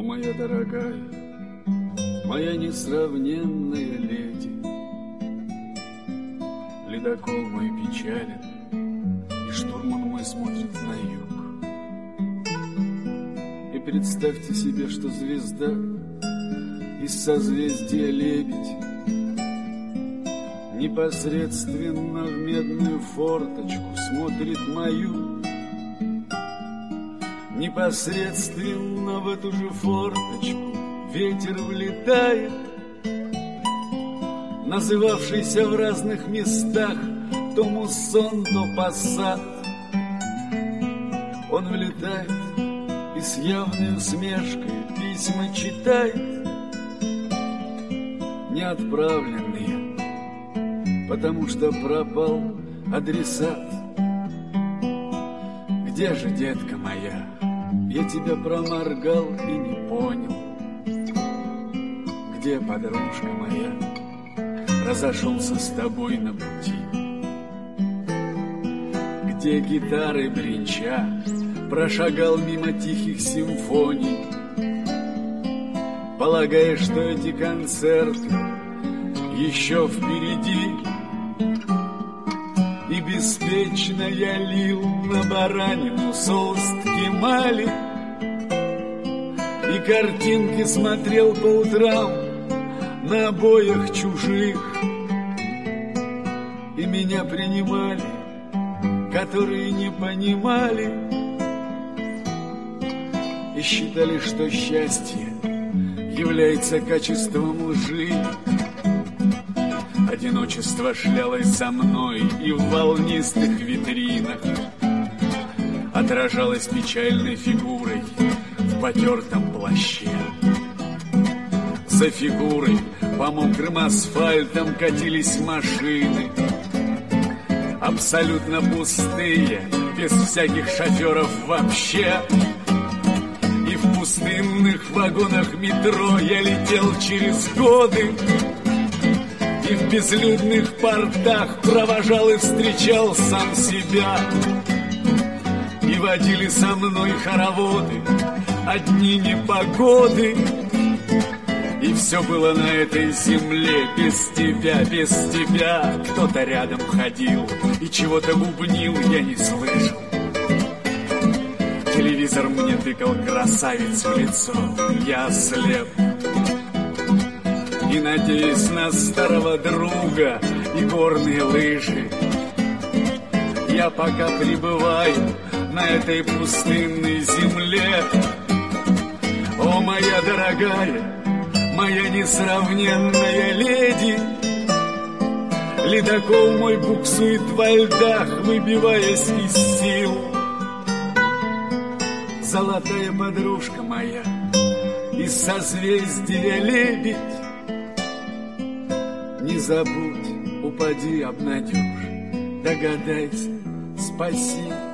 моя дорогая, моя несравненная леди, ледокол мой печален, и штурман мой смотрит на юг. И представьте себе, что звезда из созвездия Лебедь непосредственно в медную форточку смотрит мою. Непосредственно в эту же форточку ветер влетает, называвшийся в разных местах то муссон, то пассат. Он влетает и с явной усмешкой письма читает, не отправленные, потому что пропал адресат. Где же, детка моя, я тебя проморгал и не понял? Где, подружка моя, разошелся с тобой на пути? Где гитары бренча прошагал мимо тихих симфоний, полагая, что эти концерты еще впереди? И беспечно я лил на баранину соус ткемали, и картинки смотрел по утрам на обоях чужих. И меня принимали, которые не понимали, и считали, что счастье является качеством лжи. Одиночество шлялось за мной, и в волнистых витринах отражалось печальной фигурой в потертом плаще. За фигурой по мокрым асфальтам катились машины, абсолютно пустые, без всяких шоферов вообще. И в пустынных вагонах метро я летел через годы, и в безлюдных портах провожал и встречал сам себя. И водили со мной хороводы одни непогоды, и все было на этой земле без тебя, без тебя. Кто-то рядом ходил и чего-то бубнил, я не слышал. Телевизор мне тыкал красавиц в лицо, я ослеп. И надеясь на старого друга и горные лыжи, я пока пребываю на этой пустынной земле. О, моя дорогая, моя несравненная леди, ледокол мой буксует во льдах, выбиваясь из сил. Золотая подружка моя из созвездия Лебедь, не забудь, упади, обнадежь, догадайся, спаси.